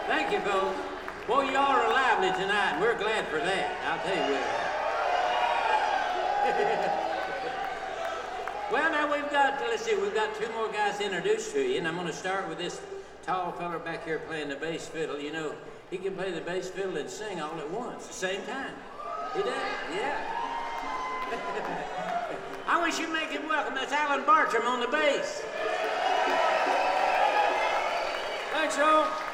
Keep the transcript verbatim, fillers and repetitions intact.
Thank you, folks. Boy, you all are lively tonight, and we're glad for that. I'll tell you what. Well, now we've got, let's see, we've got two more guys to introduce to you, and I'm going to start with this tall feller back here playing the bass fiddle. You know, he can play the bass fiddle and sing all at once, at the same time. He does, yeah. I wish you'd make him welcome. That's Alan Bartram on the bass. Thanks, y'all.